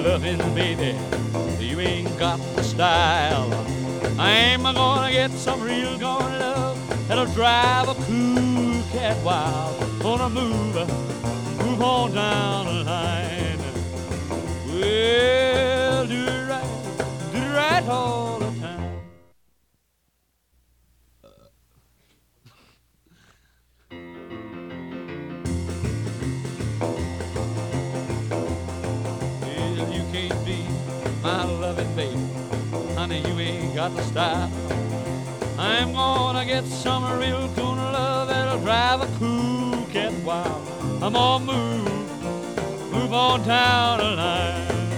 loving, baby, you ain't got the style. I'm gonna get some real gone love that'll drive a cool cat wild. Gonna move on down the line. Well, do it right all the time. Well, you can't be my loving baby, honey, you ain't got the style. I'm gonna get some real cool love that'll drive a cool cat wild. I'm gonna move on down the line.